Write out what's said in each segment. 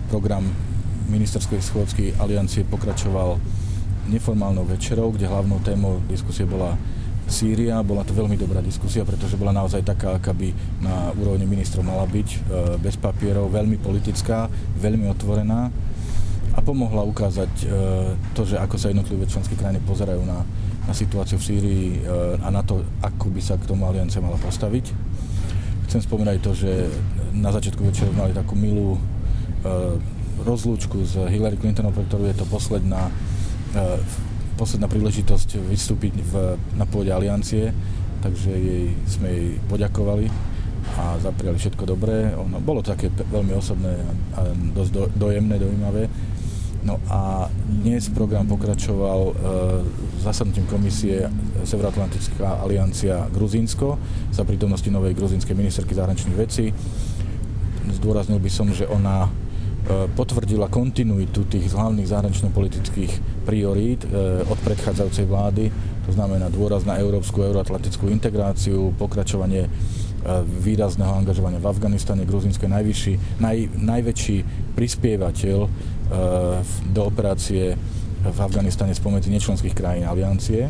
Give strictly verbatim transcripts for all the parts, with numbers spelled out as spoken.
program ministerskej schôdzky aliancie pokračoval neformálnou večerou, kde hlavnou témou diskusie bola Sýria. Bola to veľmi dobrá diskusia, pretože bola naozaj taká, aká by na úrovni ministrov mala byť, bez papierov, veľmi politická, veľmi otvorená a pomohla ukázať to, že ako sa jednotlivé členské krajiny pozerajú na, na situáciu v Sýrii a na to, ako by sa k tomu aliancia mala postaviť. Chcem spomenúť to, že na začiatku večera mali takú milú rozlúčku s Hillary Clintonou, pre ktorú je to posledná posledná príležitosť vystúpiť v, na pôde aliancie, takže jej, sme jej poďakovali a zapriali všetko dobré. Ono, bolo to také veľmi osobné a dosť do, dojemné, dojímavé. No a dnes program pokračoval e, zasadnutím komisie Severoatlantická aliancia Gruzínsko za prítomnosti novej gruzínskej ministerky zahraničných vecí. Zdôraznil by som, že ona potvrdila kontinuitu tých hlavných zahranično-politických priorít od predchádzajúcej vlády, to znamená dôraz na európsku, euroatlantickú integráciu, pokračovanie výrazného angažovania v Afganistane. Gruzínsko je najvyšší, naj, najväčší prispievateľ do operácie v Afganistane spomedzi nečlenských krajín aliancie.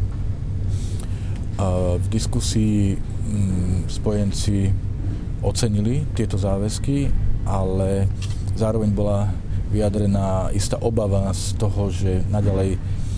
V diskusii spojenci ocenili tieto záväzky, ale zároveň bola vyjadrená istá obava z toho, že naďalej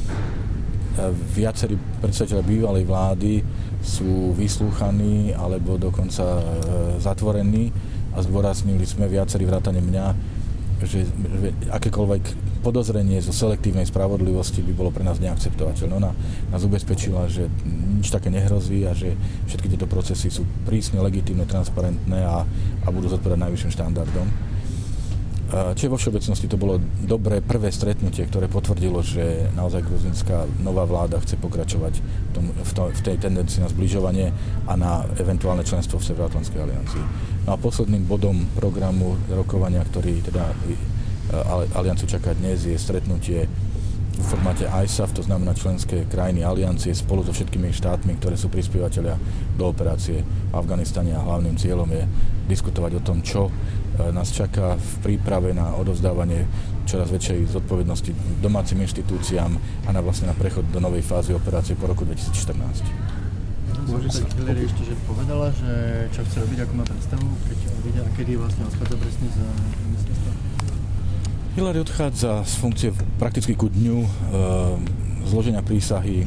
viacerí predstavitelia bývalej vlády sú vyslúchaní alebo dokonca zatvorení a zdôraznili sme viacerí vrátane mňa, že, že akékoľvek podozrenie zo selektívnej spravodlivosti by bolo pre nás neakceptovateľné. Ona nás ubezpečila, že nič také nehrozí a že všetky tieto procesy sú prísne, legitímne, transparentné a, a budú zodpovedať najvyšším štandardom. Čiže vo všeobecnosti to bolo dobré prvé stretnutie, ktoré potvrdilo, že naozaj gruzínska nová vláda chce pokračovať v, tom, v, to, v tej tendencii na zbližovanie a na eventuálne členstvo v Severoatlantskej aliancii. No a posledným bodom programu rokovania, ktorý teda alianciu čaká dnes, je stretnutie v formáte I S A F, to znamená členské krajiny aliancie spolu so všetkými štátmi, ktoré sú prispievateľia do operácie v Afganistane a hlavným cieľom je diskutovať o tom, čo nás čaká v príprave na odovzdávanie čoraz väčšej zodpovednosti domácim inštitúciám a na vlastne na prechod do novej fázy operácie po roku dvetisícštrnásť. Môže sa Hillary ešte že povedala, že čo chce robiť, ako má predstavu, keď vidia, a kedy vlastne odchádza presne za ministerstvo? Hillary odchádza z funkcie prakticky ku dňu e, zloženia prísahy e,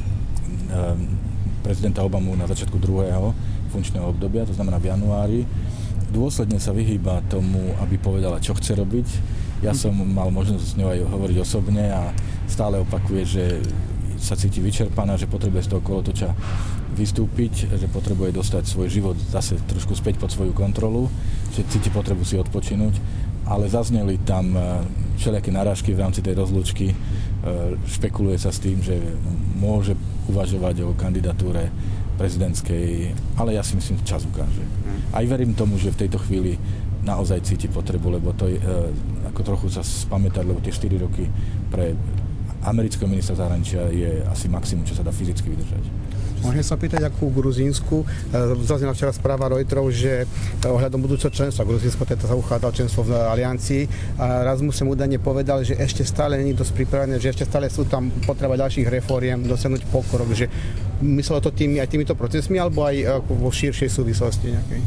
prezidenta Obamu na začiatku druhého funkčného obdobia, to znamená v januári. Dôsledne sa vyhýba tomu, aby povedala, čo chce robiť. Ja som mal možnosť s ňou aj hovoriť osobne a stále opakuje, že sa cíti vyčerpaná, že potrebuje z toho kolotoča vystúpiť, že potrebuje dostať svoj život zase trošku späť pod svoju kontrolu, že cíti potrebu si odpočinúť, ale zazneli tam všelijaké narážky v rámci tej rozlúčky. Špekuluje sa s tým, že môže uvažovať o kandidatúre prezidentskej, ale ja si myslím, že čas ukáže. Aj verím tomu, že v tejto chvíli naozaj cíti potrebu, lebo to je, ako trochu sa spamätať, lebo tie štyri roky pre amerického ministra zahraničia je asi maximum, čo sa dá fyzicky vydržať. Môžem sa pýtať, ako v Gruzínsku, zaznela včera správa Reuterov, že ohľadom budúceho členstva, Gruzínsko teda sa uchádza členstvo v aliancii a Rasmussen údajne povedal, že ešte stále nie je dosť pripravené, že ešte stále sú tam potreba ďalších reforiem, dosiahnuť pokrok, že myslelo to tými, aj týmito procesmi, alebo aj vo širšej súvislosti nejakej?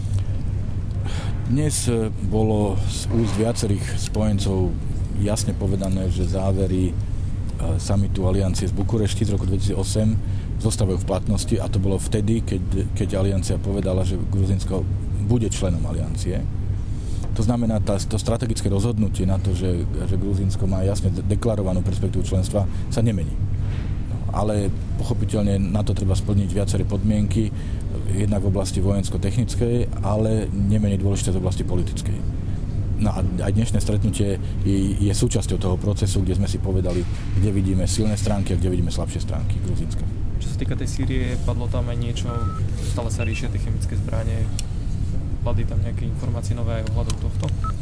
Dnes bolo z úst viacerých spojencov jasne povedané, že závery samitu aliancie z Bukurešti z roku dvetisícosem zostávajú v platnosti a to bolo vtedy, keď, keď aliancia povedala, že Gruzínsko bude členom aliancie. To znamená, tá, to strategické rozhodnutie na to, že, že Gruzínsko má jasne deklarovanú perspektívu členstva, sa nemení. No, ale pochopiteľne na to treba splniť viaceré podmienky, jednak v oblasti vojensko-technickej, ale nemenej dôležité v oblasti politickej. No a aj dnešné stretnutie je, je súčasťou toho procesu, kde sme si povedali, kde vidíme silné stránky a kde vidíme slabšie stránky Gruzínska. Čo sa týka tej Sýrie, padlo tam aj niečo, stále sa riešia tie chemické zbranie, padli tam nejaké informácie nové aj ohľadom tohto?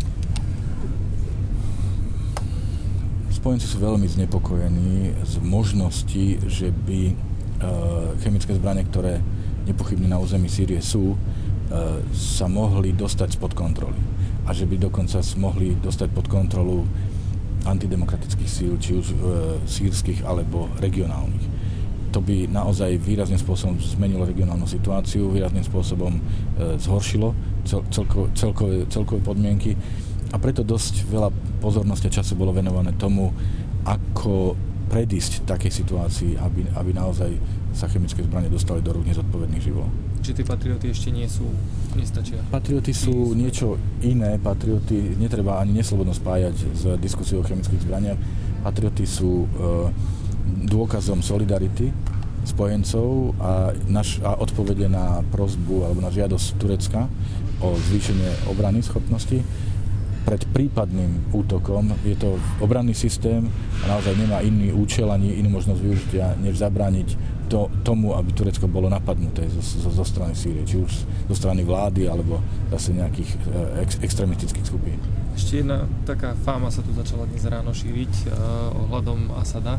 Spojenci sú veľmi znepokojení z možnosti, že by e, chemické zbranie, ktoré nepochybne na území Sýrie sú, e, sa mohli dostať spod kontroly. a že by dokonca mohli dostať pod kontrolu antidemokratických síl, či už e, sýrskych alebo regionálnych. To by naozaj výrazným spôsobom zmenilo regionálnu situáciu, výrazným spôsobom e, zhoršilo cel, celko, celkové, celkové podmienky a preto dosť veľa pozornosti a času bolo venované tomu, ako predísť takej situácii, aby, aby naozaj sa chemické zbrane dostali do rúk nezodpovedných živlov. Čiže tie patrioty ešte nie sú, nestačia? Patrioty sú niečo iné. Patrioty netreba ani neslobodno spájať s diskusiou o chemických zbraniach. Patrioty sú e, dôkazom solidarity spojencov a, naš, a odpovede na prosbu alebo na žiadosť Turecka o zvýšenie obrannej schopnosti. Pred prípadným útokom je to obranný systém a naozaj nemá iný účel ani inú možnosť využitia, než zabrániť to, tomu, aby Turecko bolo napadnuté zo, zo, zo strany Sýrie, či už zo strany vlády alebo zase nejakých ex, extremistických skupín. Ešte jedna taká fáma sa tu začala dnes ráno šíriť uh, ohľadom Asada uh,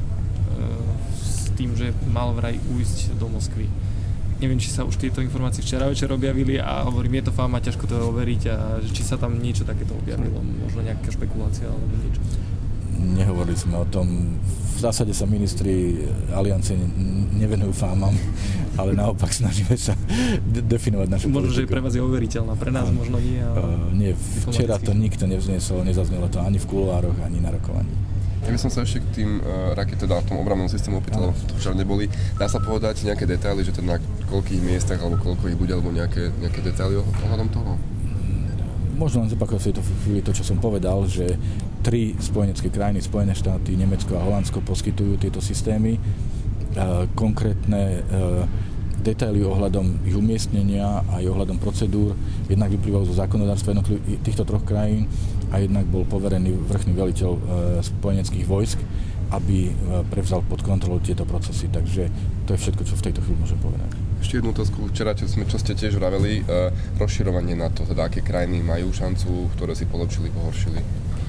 s tým, že mal vraj ujsť do Moskvy. Neviem, či sa už tieto informácie včera večer objavili a hovorím, je to fáma, ťažko to overiť a či sa tam niečo takéto objavilo, možno nejaká špekulácia alebo niečo. Nehovorili sme o tom. V zásade sa ministri aliancie nevenujú fámam, ale naopak snažíme sa de- definovať našu možno, politiku. Možno, že pre vás je overiteľná, pre nás a, možno nie. Ale uh, nie, včera to nikto nevznesol, nezaznelo to ani v kuloároch, ani na rokovaní. Ja by som sa ešte k tým uh, raket, teda v tom obrannom systému opýtal, to včera neboli. Dá sa povedať nejaké detaily, že teda na koľkých miestach, alebo koľko ich bude, alebo nejaké, nejaké detaily ohľadom toho? Možno len zopakovať v tejto chvíli to, čo som povedal, že tri spojenecké krajiny, Spojené štáty, Nemecko a Holandsko poskytujú tieto systémy. E, konkrétne e, detaily ohľadom ich umiestnenia a aj ohľadom procedúr jednak vyplývajú zo zákonodárstva jednotlivých týchto troch krajín a jednak bol poverený vrchný veliteľ e, spojeneckých vojsk, aby e, prevzal pod kontrolu tieto procesy. Takže to je všetko, čo v tejto chvíli môžem povedať. Ešte jednu otázku, včera, čo, sme, čo ste tiež vraveli, e, rozširovanie NATO, teda aké krajiny majú šancu, ktoré si polepšili, pohoršili?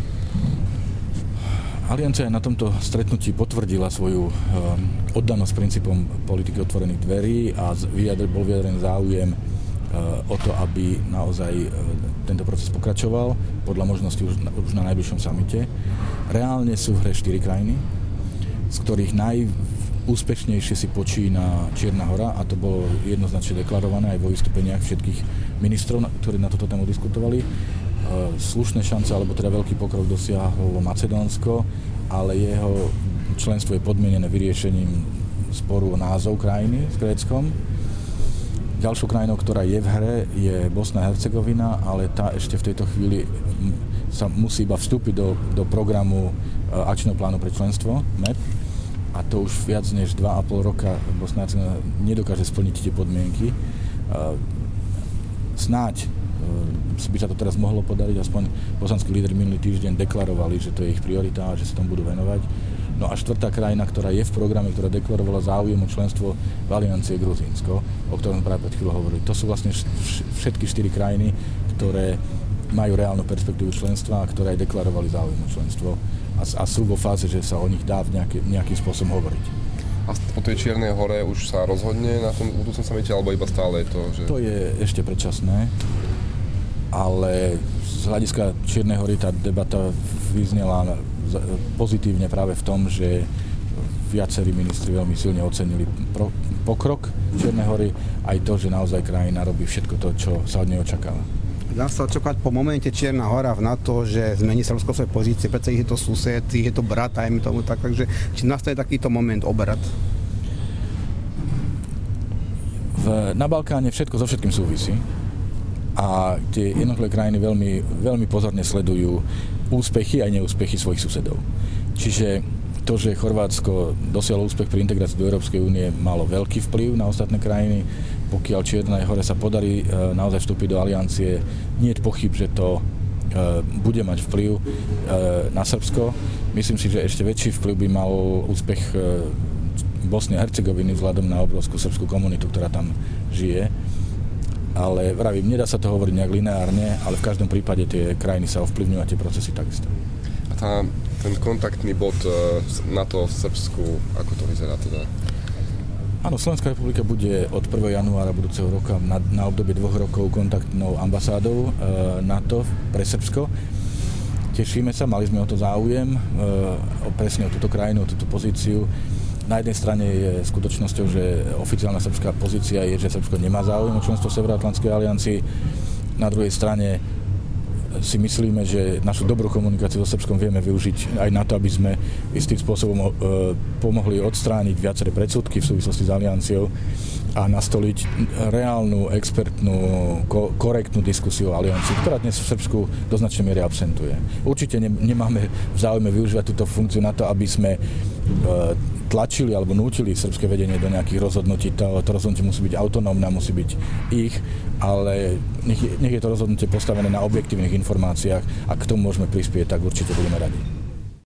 Aliancia na tomto stretnutí potvrdila svoju e, oddanosť princípom politiky otvorených dverí a vyjadr, bol vyjadrený záujem e, o to, aby naozaj e, tento proces pokračoval podľa možnosti už na, už na najbližšom samite. Reálne sú v hre štyri krajiny, z ktorých naj úspešnejšie si počína Čierna Hora a to bolo jednoznačne deklarované aj vo vystúpeniach všetkých ministrov, ktorí na toto tému diskutovali. Slušné šance, alebo teda veľký pokrok dosiahlo Macedónsko, ale jeho členstvo je podmienené vyriešením sporu o názov krajiny s Gréckom. Ďalšou krajinou, ktorá je v hre, je Bosna a Hercegovina, ale tá ešte v tejto chvíli sa musí iba vstúpiť do, do programu akčného plánu pre členstvo em e pé. A to už viac než dva a pol roka Bosna a Hercegovina nedokáže splniť tie podmienky. Snáď by sa to teraz mohlo podariť, aspoň bosanskí lídri minulý týždeň deklarovali, že to je ich priorita a že sa tomu budú venovať. No a štvrtá krajina, ktorá je v programe, ktorá deklarovala záujem o členstvo v aliancii, je Gruzínsko, o ktorom práve pred chvíľou hovorili. To sú vlastne všetky štyri krajiny, ktoré majú reálnu perspektívu členstva a ktoré aj deklarovali záujem o členstvo a, a sú vo fáze, že sa o nich dá v nejaký, nejakým spôsobom hovoriť. A po tej Čiernej hore už sa rozhodne na tom budúcom samite, alebo iba stále je to, že... To je ešte predčasné, ale z hľadiska Čiernej hory tá debata vyznela pozitívne práve v tom, že viacerí ministri veľmi silne ocenili pro, pokrok Čiernej hory, aj to, že naozaj krajina robí všetko to, čo sa od nej očakáva. Dá sa očakávať po momente Čierna hora v NATO, že zmení Srbsko svoje pozície, pretože ich je to sused, ich je to brat, aj mi tomu tak, takže či nastane takýto moment obrat? V, na Balkáne všetko so všetkým súvisí a tie jednotlivé krajiny veľmi, veľmi pozorne sledujú úspechy aj neúspechy svojich susedov. Čiže to, že Chorvátsko dosiahlo úspech pri integrácii do Európskej únie, malo veľký vplyv na ostatné krajiny. Pokiaľ Čiernej hore sa podarí e, naozaj vstúpiť do aliancie, nie je pochyb, že to e, bude mať vplyv e, na Srbsko. Myslím si, že ešte väčší vplyv by mal úspech e, Bosny a Hercegoviny vzhľadom na obrovskú srbskú komunitu, ktorá tam žije. Ale vravím, nedá sa to hovoriť nejak lineárne, ale v každom prípade tie krajiny sa ovplyvňujú a tie procesy takisto. A tá, ten kontaktný bod NATO v Srbsku, ako to vyzerá teda? Áno, Slovenská republika bude od prvého januára budúceho roka na, na obdobie dvoch rokov kontaktnou ambasádou e, NATO pre Srbsko. Tešíme sa, mali sme o to záujem, e, o, presne o túto krajinu, o túto pozíciu. Na jednej strane je skutočnosťou, že oficiálna srbská pozícia je, že Srbsko nemá záujem o členstvo v Severoatlantskej aliancii. Na druhej strane si myslíme, že našu dobrú komunikáciu so Srbskom vieme využiť aj na to, aby sme istým spôsobom e, pomohli odstrániť viaceré predsudky v súvislosti s alianciou a nastoliť reálnu, expertnú, ko- korektnú diskusiu o aliancii, ktorá dnes v Srbsku do značnej miery absentuje. Určite ne- nemáme v záujme využívať túto funkciu na to, aby sme e, tlačili alebo nútili srbské vedenie do nejakých rozhodnutí. To, to rozhodnutie musí byť autonómne, musí byť ich, ale nech, nech je to rozhodnutie postavené na objektívnych informáciách a k tomu môžeme prispieť, tak určite budeme radi.